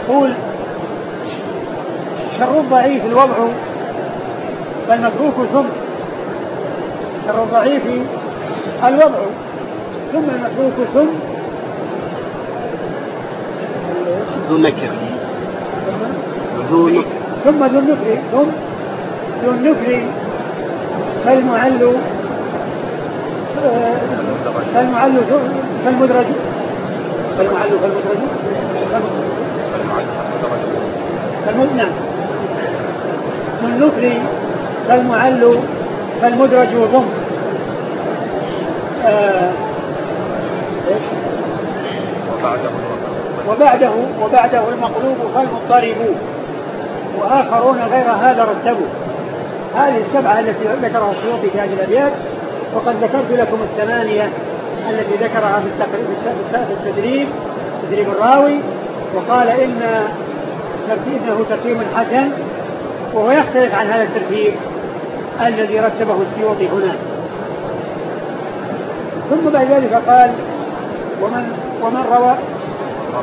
يقول شر الضعيف الوضع فالمتروك ثم. شر الضعيف الوضع ثم المتروك ثم ذو النكر ثم ذو النكر ثم ذو النكر فالمعل فالمدرج نعم ذو النكر فالمعل فالمدرج ضم وبعده المقلوب فالمضطرب وآخرون غير هذا رتبوا. هذه السبعة التي ذكرها السيوطي في هذه الأبيات، وقد ذكرت لكم الثمانية التي ذكرها في التدريب الراوي، وقال إنه ترتيب حسن، وهو يختلف عن هذا الترتيب الذي رتبه السيوطي هنا. ثم بعد ذلك قال ومن روى